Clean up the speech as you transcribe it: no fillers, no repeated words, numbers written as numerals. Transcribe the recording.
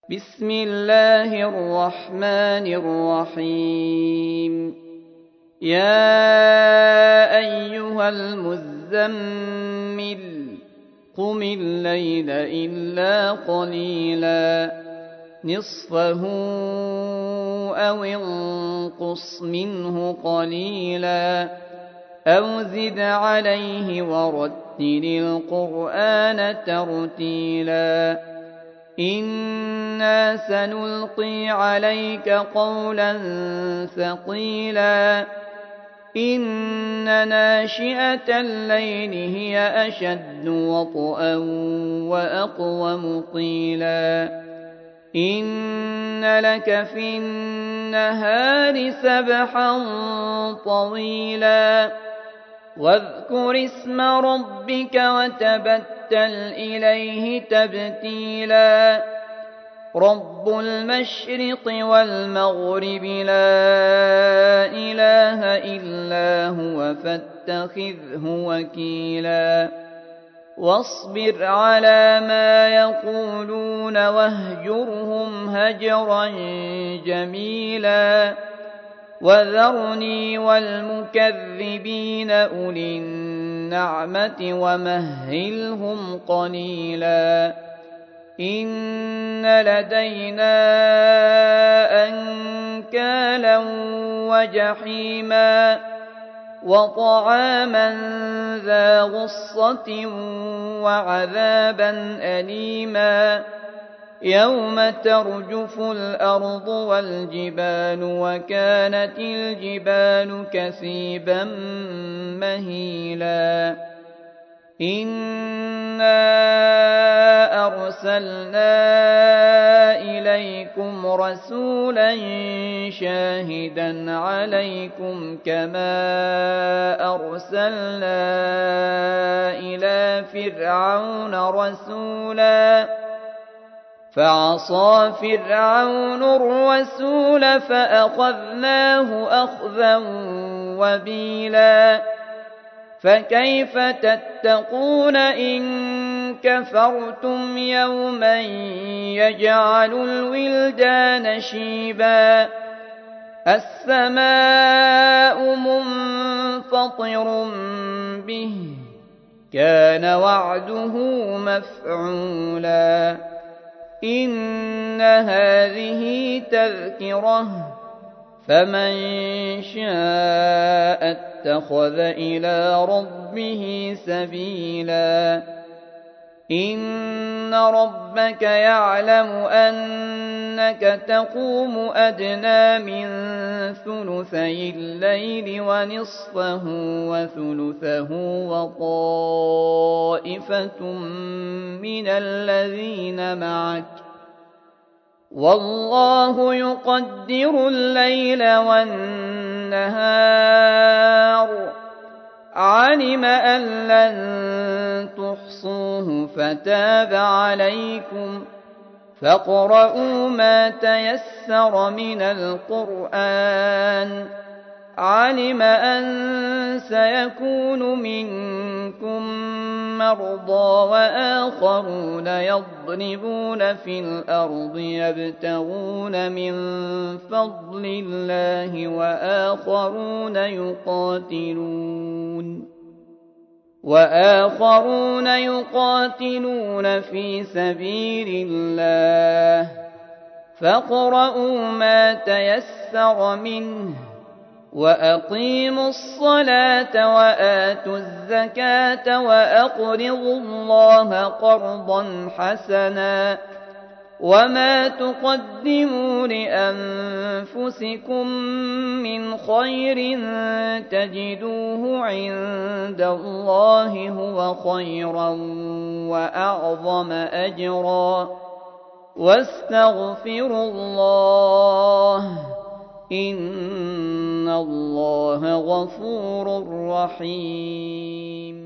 بسم الله الرحمن الرحيم يا أيها المزمل قم الليل إلا قليلا نصفه أو انقص منه قليلا أو زد عليه ورتل القرآن ترتيلا إنا سنلقي عليك قولا ثقيلا إن ناشئة الليل هي أشد وطئا وأقوم قيلا إن لك في النهار سبحا طويلا واذكر اسم ربك وتبتل إليه تبتيلا رب المشرق والمغرب لا إله إلا هو فاتخذه وكيلا واصبر على ما يقولون واهجرهم هجرا جميلا وذرني والمكذبين أولي النعمة ومهلهم قليلا إن لدينا أنكالا وجحيما وطعاما ذا غصة وعذابا أليما يوم ترجف الأرض والجبال وكانت الجبال كثيبا مهيلا إنا أرسلنا إليكم رسولا شاهدا عليكم كما أرسلنا إلى فرعون رسولا فعصى فرعون الرسول فأخذناه أخذا وبيلا فكيف تتقون إن كفرتم يوما يجعل الولدان شيبا السماء منفطر به كان وعده مفعولا إن هذه تذكرة فمن شاء اتخذ إلى ربه سبيلا إن ربك يعلم أنك تقوم أدنى من ثلثي الليل ونصفه وثلثه وطائفة من الذين معك والله يقدر الليل والنهار علم أن لن تحصوه فتاب عليكم فاقرؤوا ما تيسر من القرآن علم أن سيكون منكم مرضى وآخرون يضربون في الأرض يبتغون من فضل الله وآخرون يقاتلون في سبيل الله فاقرؤوا ما تيسر منه وأقيموا الصلاة وآتوا الزكاة وأقرضوا الله قرضا حسنا وما تقدموا لأنفسكم من خير تجدوه عند الله هو خيرا وأعظم أجرا واستغفروا الله إن الله غفور رحيم